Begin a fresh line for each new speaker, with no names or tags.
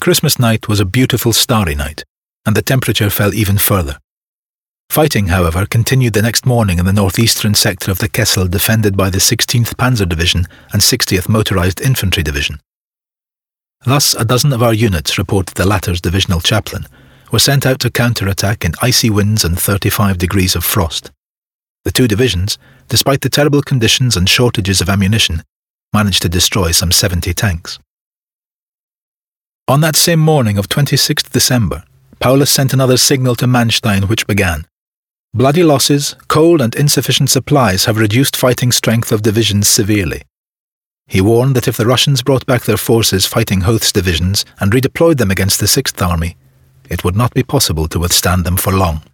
Christmas night was a beautiful starry night, and the temperature fell even further. Fighting, however, continued the next morning in the northeastern sector of the Kessel, defended by the 16th Panzer Division and 60th Motorized Infantry Division. Thus, a dozen of our units, reported the latter's divisional chaplain, were sent out to counterattack in icy winds and 35 degrees of frost. The two divisions, despite the terrible conditions and shortages of ammunition, managed to destroy some 70 tanks. On that same morning of 26th December, Paulus sent another signal to Manstein, which began, "Bloody losses, cold and insufficient supplies have reduced fighting strength of divisions severely." He warned that if the Russians brought back their forces fighting Hoth's divisions and redeployed them against the 6th Army, it would not be possible to withstand them for long.